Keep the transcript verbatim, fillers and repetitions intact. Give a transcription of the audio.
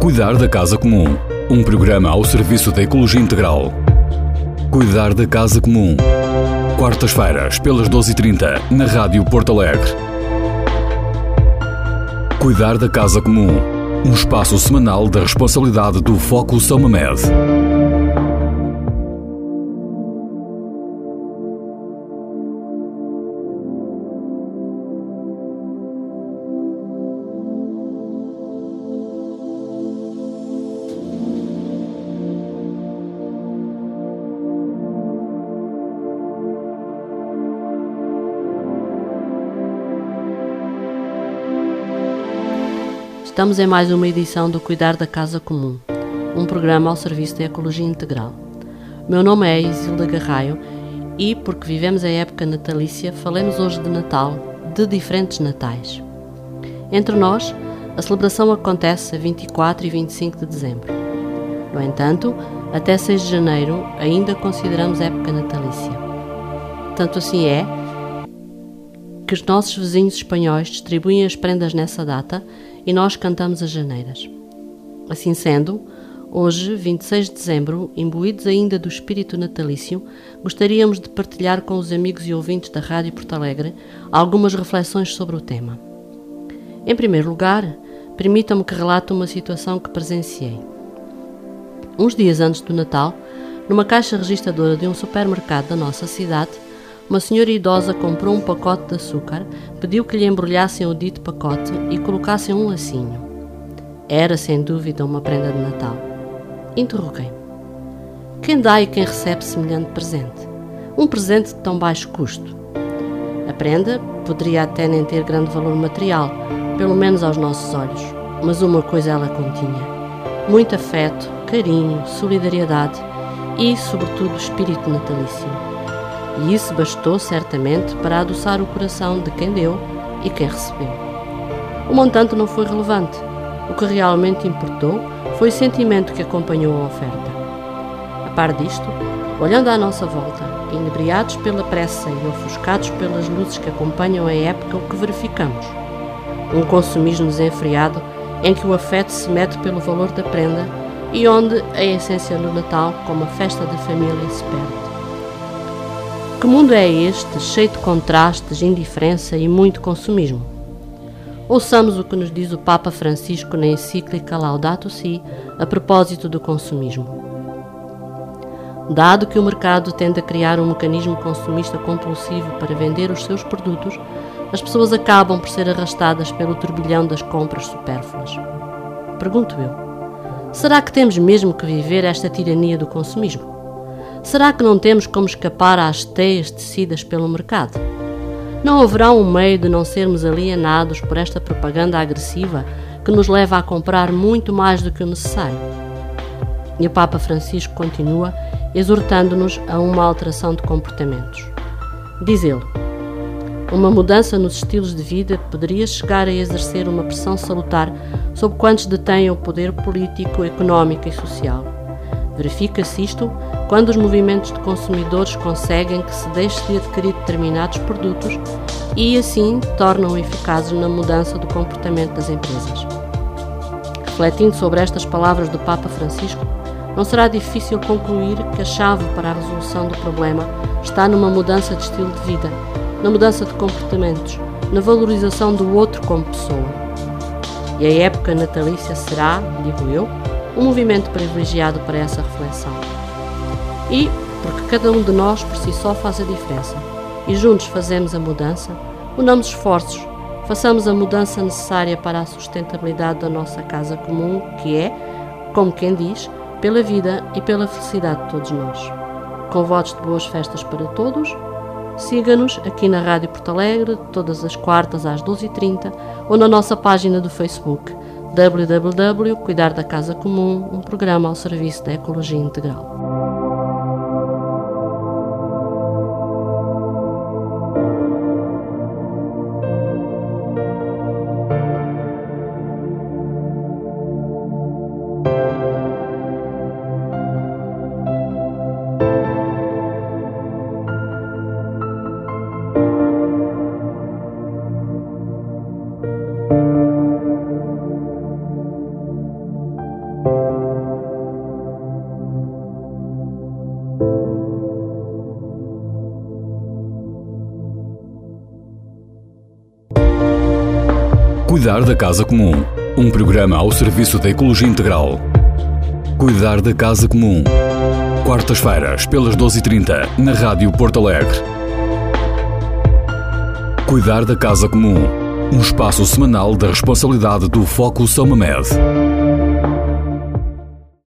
Cuidar da Casa Comum, um programa ao serviço da ecologia integral. Cuidar da Casa Comum. Quartas-feiras, pelas doze e trinta, na Rádio Porto Alegre. Cuidar da Casa Comum, um espaço semanal da responsabilidade do Foco São Mamede. Estamos em mais uma edição do Cuidar da Casa Comum, um programa ao serviço da ecologia integral. O meu nome é Isilda Garraio e, porque vivemos a época natalícia, falemos hoje de Natal, de diferentes natais. Entre nós, a celebração acontece a vinte e quatro e vinte e cinco de dezembro. No entanto, até seis de janeiro ainda consideramos época natalícia. Tanto assim é que os nossos vizinhos espanhóis distribuem as prendas nessa data e nós cantamos as janeiras. Assim sendo, hoje, vinte e seis de dezembro, imbuídos ainda do espírito natalício, gostaríamos de partilhar com os amigos e ouvintes da Rádio Porto Alegre algumas reflexões sobre o tema. Em primeiro lugar, permitam-me que relate uma situação que presenciei. Uns dias antes do Natal, numa caixa registradora de um supermercado da nossa cidade, uma senhora idosa comprou um pacote de açúcar, pediu que lhe embrulhassem o dito pacote e colocassem um lacinho. Era, sem dúvida, uma prenda de Natal. Interroguei-me. Quem dá e quem recebe semelhante presente? Um presente de tão baixo custo. A prenda poderia até nem ter grande valor material, pelo menos aos nossos olhos, mas uma coisa ela continha. Muito afeto, carinho, solidariedade e, sobretudo, espírito natalício. E isso bastou, certamente, para adoçar o coração de quem deu e quem recebeu. O montante não foi relevante. O que realmente importou foi o sentimento que acompanhou a oferta. A par disto, olhando à nossa volta, inebriados pela pressa e ofuscados pelas luzes que acompanham a época, o que verificamos? Um consumismo desenfreado em que o afeto se mete pelo valor da prenda e onde a essência do Natal, como a festa da família, se perde. Que mundo é este, cheio de contrastes, indiferença e muito consumismo? Ouçamos o que nos diz o Papa Francisco na encíclica Laudato Si, a propósito do consumismo. Dado que o mercado tende a criar um mecanismo consumista compulsivo para vender os seus produtos, as pessoas acabam por ser arrastadas pelo turbilhão das compras supérfluas. Pergunto eu, será que temos mesmo que viver esta tirania do consumismo? Será que não temos como escapar às teias tecidas pelo mercado? Não haverá um meio de não sermos alienados por esta propaganda agressiva que nos leva a comprar muito mais do que o necessário? E o Papa Francisco continua exortando-nos a uma alteração de comportamentos. Diz ele, uma mudança nos estilos de vida poderia chegar a exercer uma pressão salutar sobre quantos detêm o poder político, económico e social. Verifica-se isto quando os movimentos de consumidores conseguem que se deixe de adquirir determinados produtos e, assim, tornam eficazes na mudança do comportamento das empresas. Refletindo sobre estas palavras do Papa Francisco, não será difícil concluir que a chave para a resolução do problema está numa mudança de estilo de vida, na mudança de comportamentos, na valorização do outro como pessoa. E a época natalícia será, digo eu, um movimento privilegiado para essa reflexão. E, porque cada um de nós por si só faz a diferença, e juntos fazemos a mudança, unamos esforços, façamos a mudança necessária para a sustentabilidade da nossa casa comum, que é, como quem diz, pela vida e pela felicidade de todos nós. Com votos de boas festas para todos, siga-nos aqui na Rádio Porto Alegre, todas as quartas às doze e trinta, ou na nossa página do Facebook, w w w ponto cuidar da casa comum, um programa ao serviço da ecologia integral. Cuidar da Casa Comum, um programa ao serviço da Ecologia Integral. Cuidar da Casa Comum, quartas-feiras, pelas doze e trinta, na Rádio Porto Alegre. Cuidar da Casa Comum, um espaço semanal da responsabilidade do Foco São Mamed.